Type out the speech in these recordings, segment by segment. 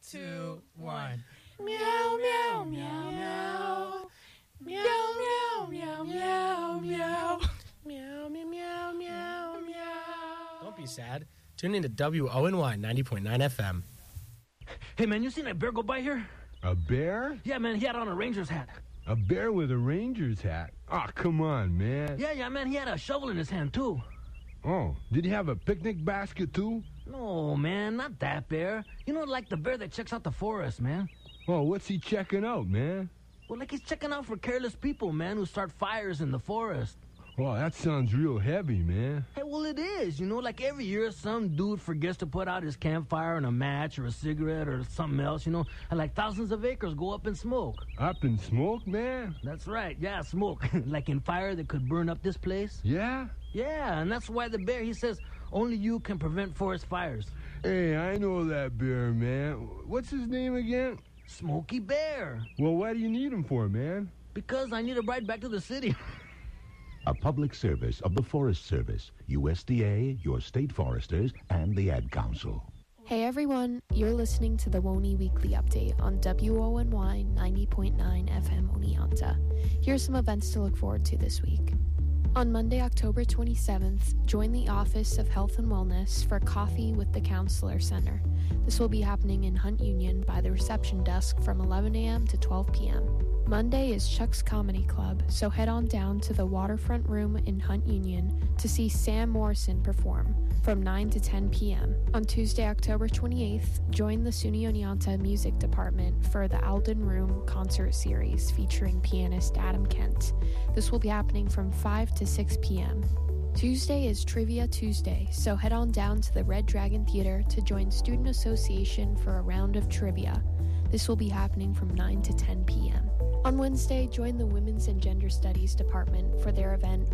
2, 1. Meow, meow, meow, meow. Meow, meow, meow, meow, meow. Meow, meow, meow, meow, meow. Don't be sad. Tune into WONY 90.9 FM. Hey, man, you seen that bear go by here? A bear? Yeah, man, he had on a Ranger's hat. A bear with a Ranger's hat? Oh, come on, man. Yeah, man, he had a shovel in his hand, too. Oh, did he have a picnic basket, too? No, man, not that bear. You know, like the bear that checks out the forest, man. Oh, what's he checking out, man? Well, like he's checking out for careless people, man, who start fires in the forest. Oh, that sounds real heavy, man. Hey, well, it is. You know, like every year some dude forgets to put out his campfire and a match or a cigarette or something else, you know, and like thousands of acres go up in smoke. Up in smoke, man? That's right, yeah, smoke. Like in fire that could burn up this place. Yeah? Yeah, and that's why the bear, he says, only you can prevent forest fires. Hey, I know that bear, man. What's his name again? Smokey Bear. Well, what do you need him for, man? Because I need a ride back to the city. A public service of the Forest Service, USDA, your state foresters, and the Ad Council. Hey everyone, you're listening to the WONY Weekly Update on WONY 90.9 FM Oneonta. Here's some events to look forward to this week. On Monday, October 27th, join the Office of Health and Wellness for Coffee with the Counselor Center. This will be happening in Hunt Union by the reception desk from 11 a.m. to 12 p.m. Monday is Chuck's Comedy Club, so head on down to the Waterfront Room in Hunt Union to see Sam Morrison perform from 9 to 10 p.m. On Tuesday, October 28th, join the SUNY Oneonta Music Department for the Alden Room Concert Series featuring pianist Adam Kent. This will be happening from 5 to 6 p.m. Tuesday is Trivia Tuesday, so head on down to the Red Dragon Theater to join Student Association for a round of trivia. This will be happening from 9 to 10 p.m. On Wednesday, join the Women's and Gender Studies Department for their event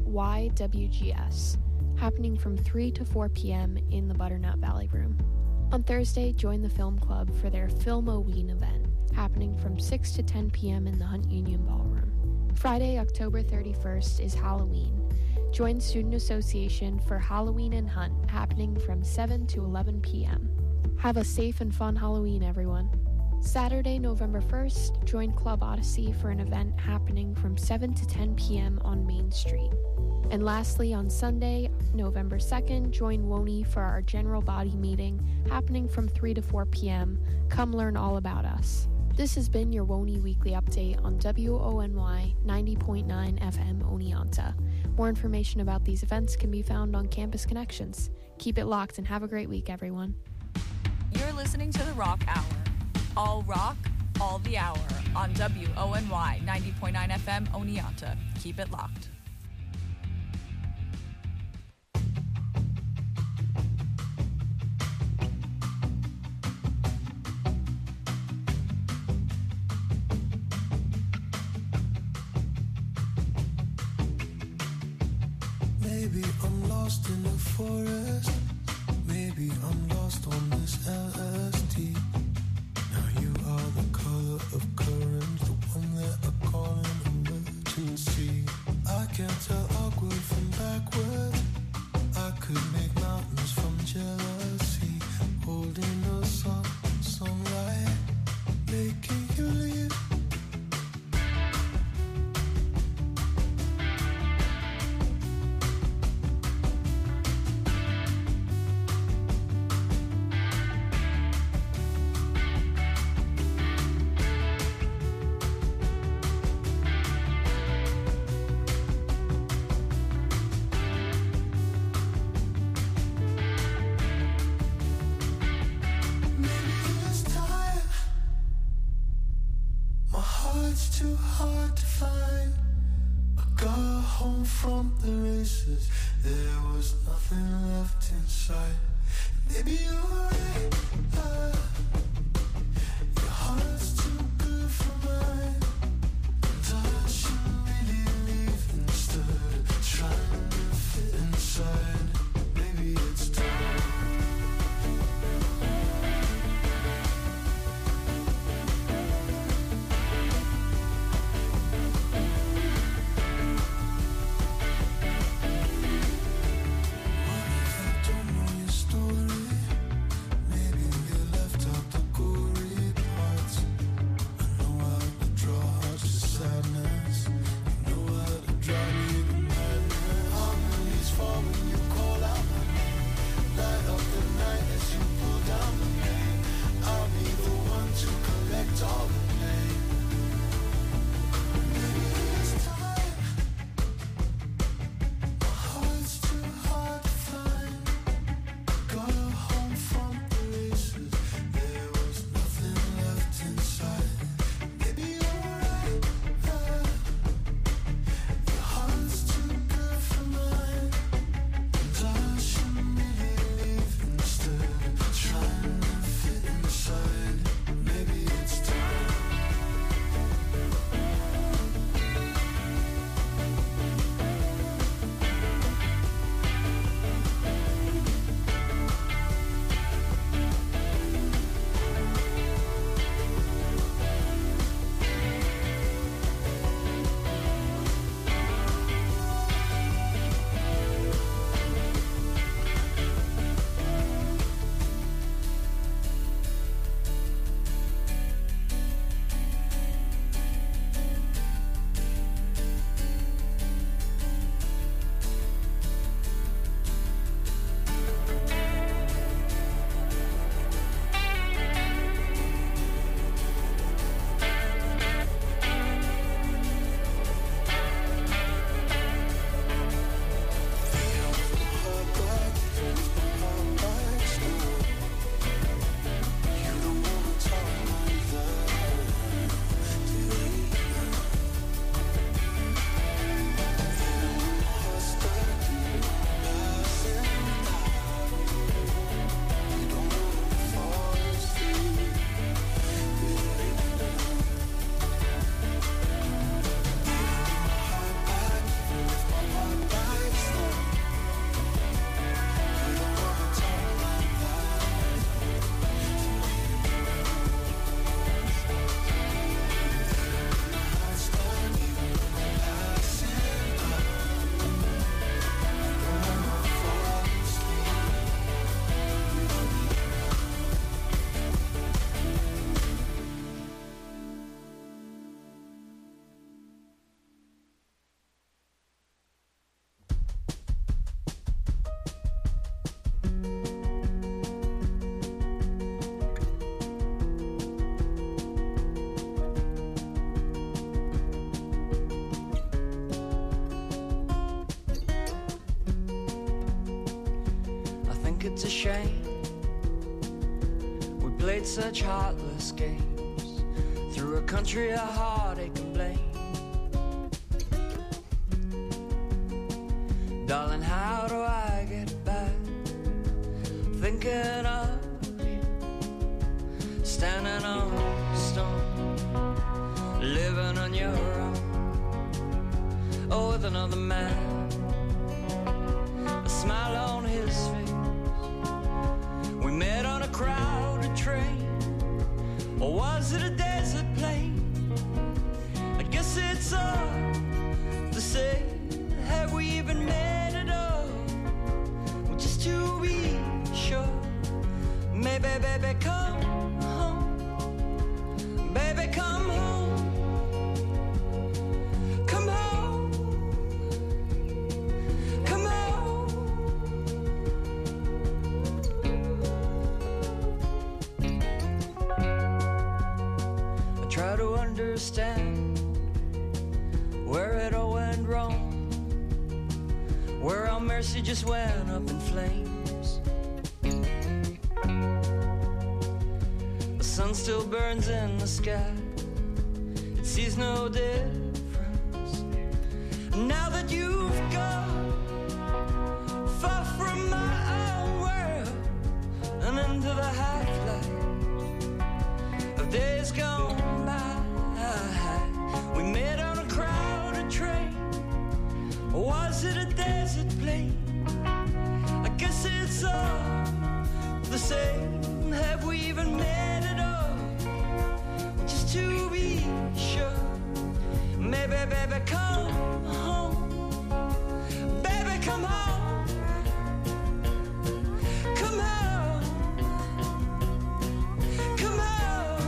YWGS, happening from 3 to 4 p.m. in the Butternut Valley Room. On Thursday, join the Film Club for their Filmoween event, happening from 6 to 10 p.m. in the Hunt Union Ballroom. Friday, October 31st is Halloween. Join Student Association for Halloween and Hunt, happening from 7 to 11 p.m. Have a safe and fun Halloween, everyone. Saturday, November 1st, join Club Odyssey for an event happening from 7 to 10 p.m. on Main Street. And lastly, on Sunday, November 2nd, join WONY for our general body meeting happening from 3 to 4 p.m. Come learn all about us. This has been your WONY Weekly Update on WONY 90.9 FM Oneonta. More information about these events can be found on Campus Connections. Keep it locked and have a great week, everyone. You're listening to The Rock Hour. All rock, all the hour on WONY 90.9 FM Oneonta. Keep it locked. Maybe I'm lost in the forest. Maybe I'm lost on this LSD. Now you are the color of current, the one that I call an emergency. I can't tell awkward from backward. I could make mountains from jealousy. Holding us on sunlight, making you leave. There was nothing left inside. Maybe you're right. Your heart's too good for mine. And I should really leave instead of trying to fit inside. Maybe it's time. Story. Maybe we left out the it's a shame we played such heartless games through a country of heartache and blame. Darling, how do I get back thinking of you, standing on a stone, living on your own, oh, with another man, a smile on his face. We met on a crowded train, or was it a desert plain? I guess it's all the same. Have we even met at all? Well, just to be sure, maybe, baby, come home. Baby, come home. Come home. Come home. I try to understand where it all went wrong, where our mercy just went up in flames. The sun still burns in the sky, it sees no difference. Now that you've gone far from my own world and into the half-light of days gone by, we met on a crowded train. Was it a desert plain? I guess it's all the same. Have we even met at all? Just to be sure, maybe, baby, come home. Baby, come home. Come home. Come home.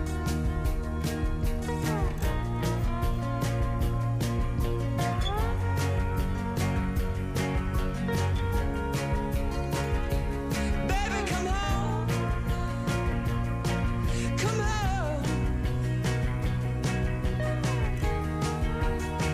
Baby, come home. Come home.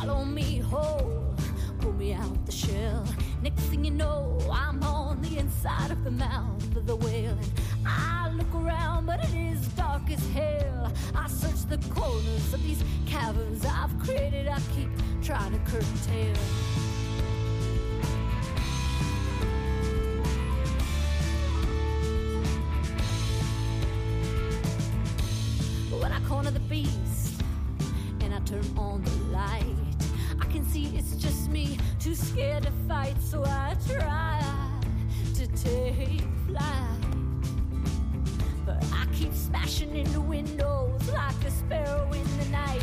swallow me whole, pull me out the shell. Next thing you know, I'm on the inside of the mouth of the whale. And I look around, but it is dark as hell. I search the corners of these caverns I've created. I keep trying to curtail. But when I corner the beast and I turn on the light, I can see it's just me, too scared to fight. So I try to take flight, but I keep smashing into windows like a sparrow in the night.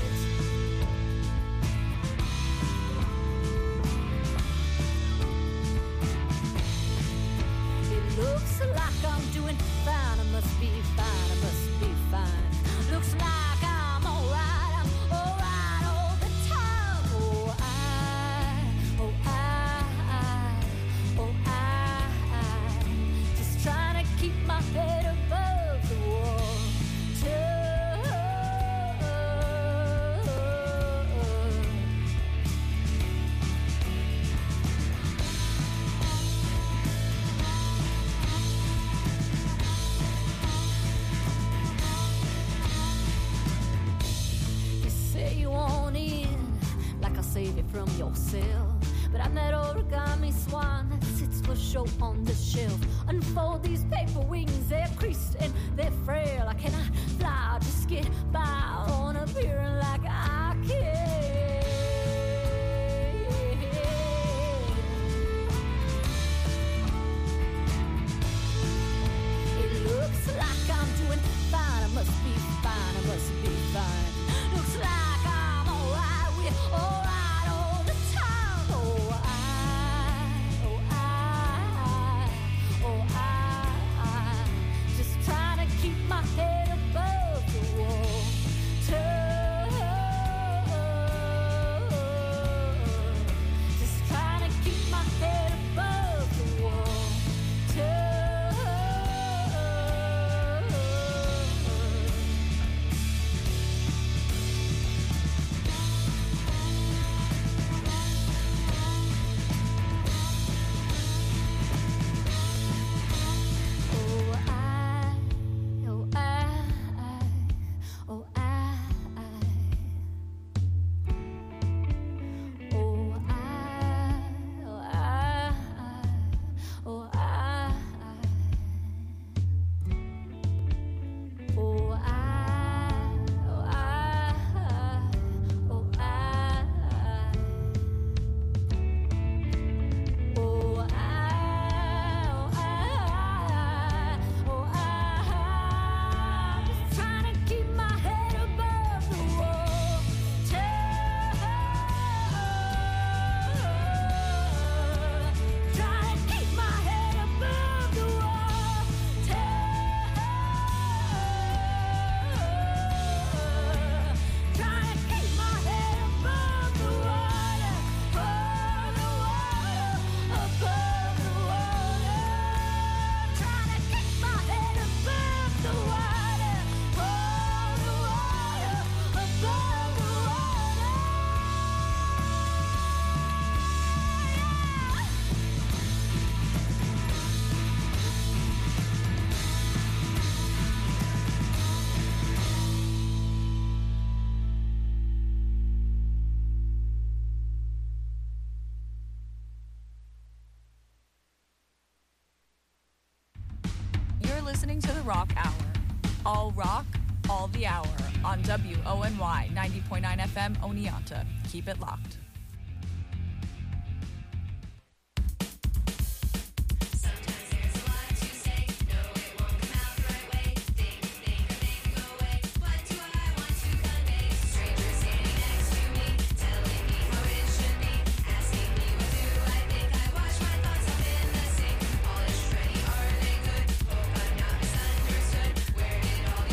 It looks like I'm doing fine. I must be fine. I must be fine. Looks like I'm alright. I'm alright all the time. Oh, I just trying to keep my head above the water. You say you want in, like I'll save you from yourself. But I'm that origami swan that sits for show on the shelf. Unfold these paper wings, they're creased and they're frail. I cannot fly, I'll just get by on appearing like I care. It looks like I'm doing fine. I must be fine. I must be fine. Looks like I'm alright. We're alright all the time. Oh, I just trying to keep my head above the water. Just trying to keep my head above the water. Listening to the Rock Hour. All rock, all the hour on WONY 90.9 FM Oneonta. Keep it locked.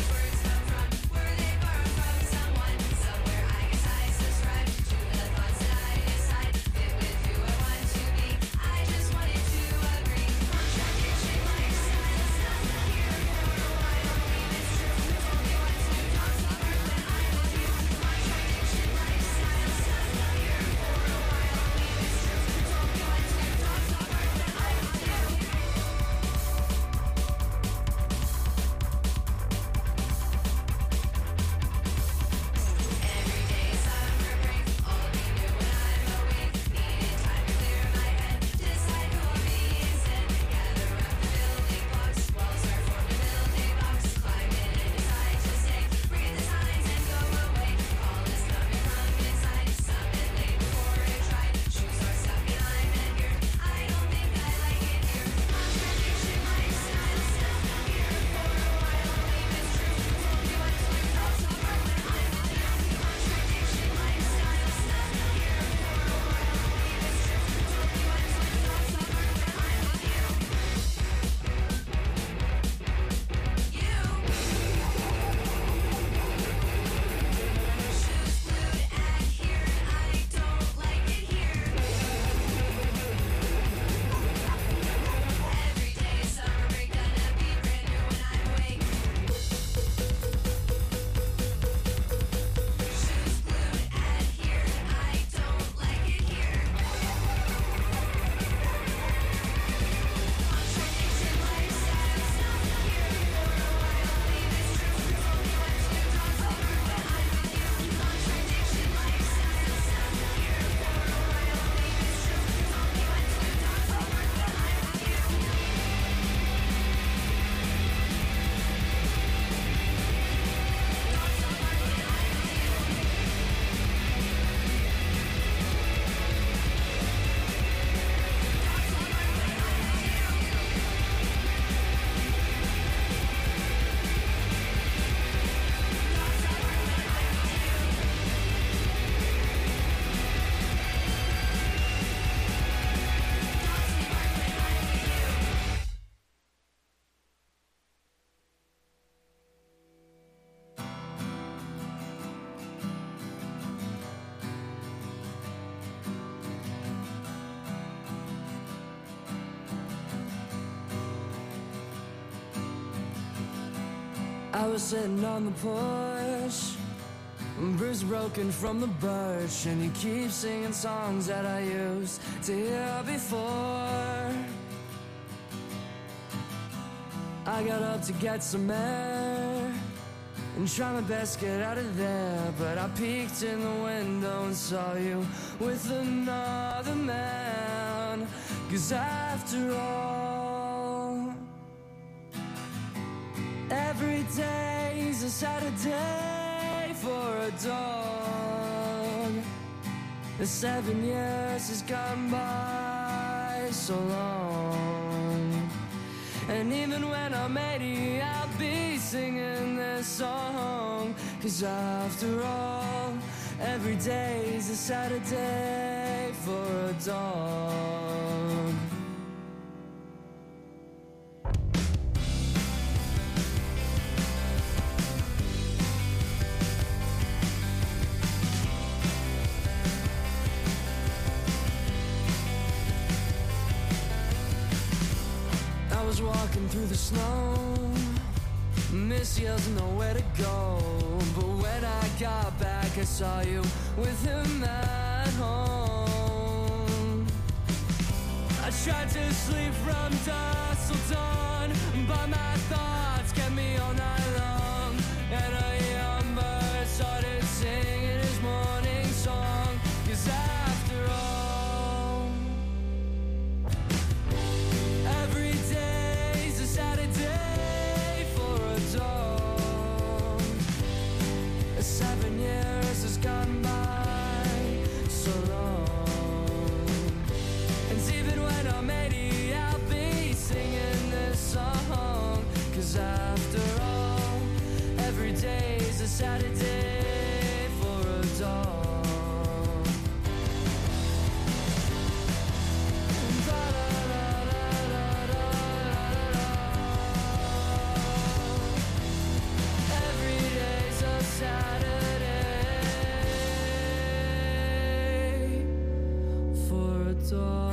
Somewhere I guess I subscribe to the thoughts I was sitting on the porch, bruised broken from the birch, and you keep singing songs that I used to hear before. I got up to get some air and try my best to get out of there, but I peeked in the window and saw you with another man. 'Cause after all, every day's a Saturday for a dog. The 7 years has gone by so long, and even when I'm 80, I'll be singing this song. 'Cause after all, every day's a Saturday for a dog. I was walking through the snow, Miss yells nowhere to go, but when I got back I saw you with him at home. I tried to sleep from dusk till dawn, but my thoughts kept me all night long, and a young bird started singing his morning song. 'Cause after all, every day's a Saturday for a dog. 7 years has gone by so long, and even when I'm 80, I'll be singing this song. 'Cause after all, every day's a Saturday for a dog. Every day's a Saturday for a dog.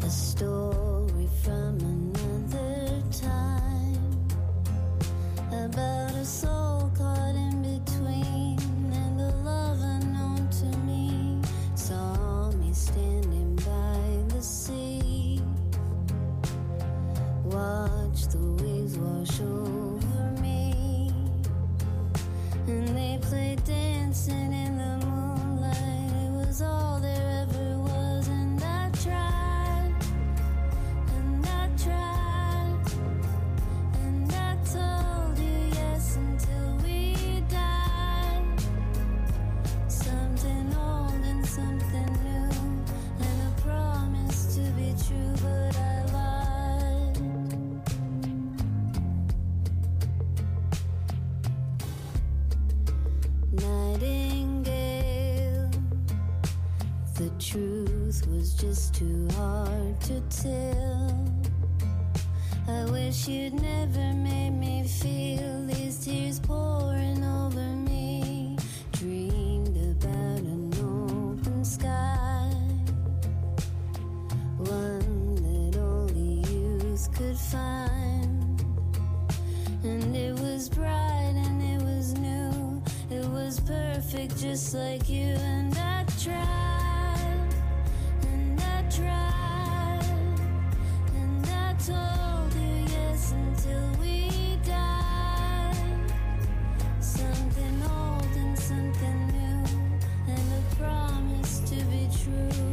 a story from another time about a soul caught in between and the love unknown to me saw me standing by the sea. Watch the waves wash over me, and they played dancing in the moonlight. It was all there ever was, and I tried, and I tried, and I told you yes until we died. Something old and something new, and a promise to be true, but I lied. Nightingale, the truth was just too hard to tell. I wish you'd never made me feel these tears pouring over me. Dreamed about an open sky, one that only youth could find. And it was bright and it was new, it was perfect just like you. And I tried, and I tried, and I told you yes until we died. Something old and something new, and a promise to be true.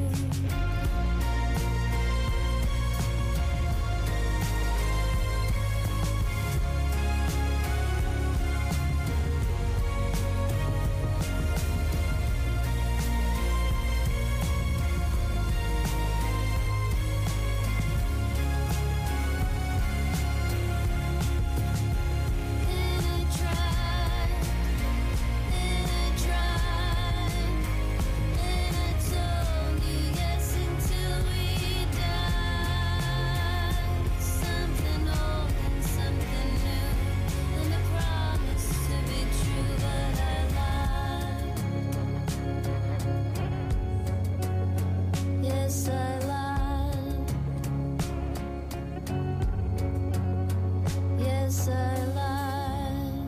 Yes, I lied. Yes, I lied.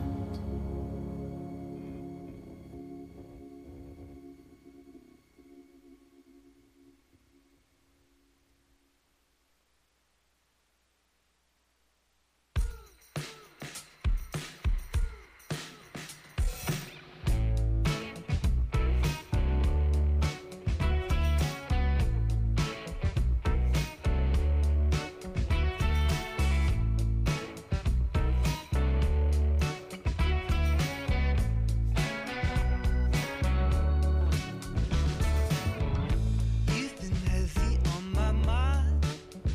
You've been heavy on my mind,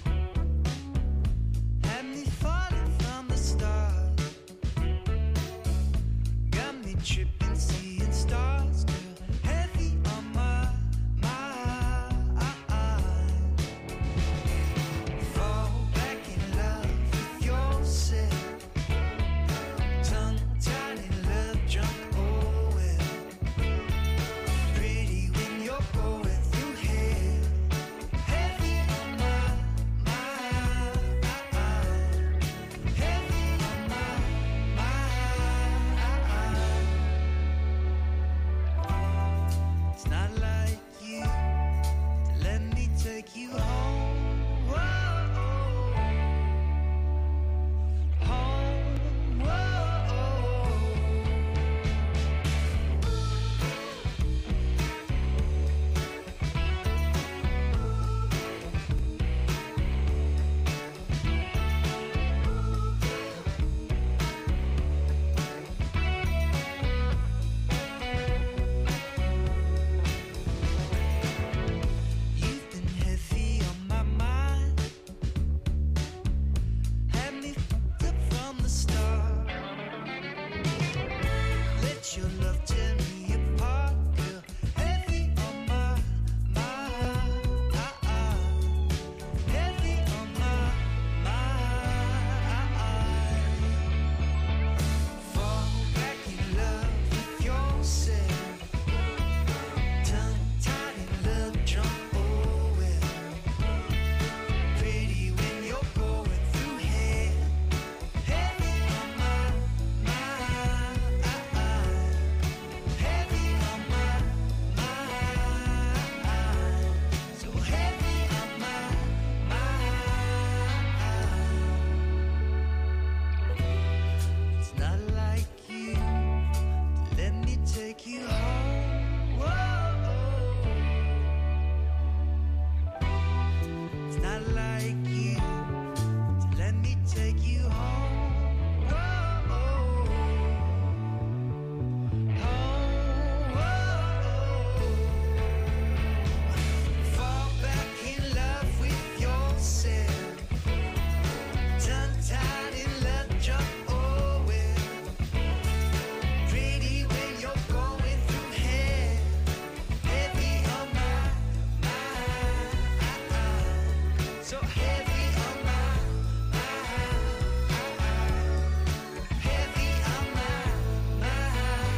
had me falling from the stars, got me tripping, seeing stars, girl, heavy on my mind. Fall back in love with yourself, tongue-tied in love, drunk, oh well. Pretty when you're going through hell, heavy on my mind, heavy on my mind. like you to let me take you home. Whoa, home, whoa. Fall back in love with yourself. Tongue-tied in love, jump over. Pretty when you're going through hell. Heavy on my mind. So heavy on my mind. Heavy on my mind.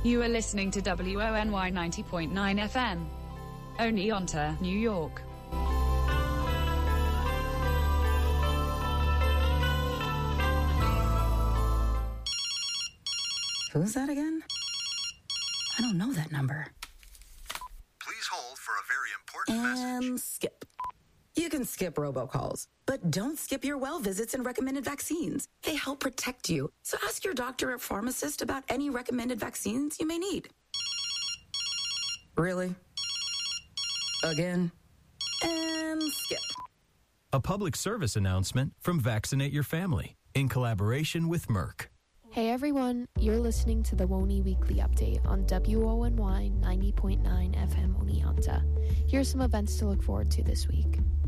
You are listening to WONY 90.9 FM. Oneonta, New York. Who's that again? I don't know that number. Please hold for a very important message. And skip. You can skip robocalls, but don't skip your well visits and recommended vaccines. They help protect you. So ask your doctor or pharmacist about any recommended vaccines you may need. Really? Again? And skip. A public service announcement from Vaccinate Your Family in collaboration with Merck. Hey everyone, you're listening to the WONY Weekly Update on WONY 90.9 FM Oneonta. Here's some events to look forward to this week.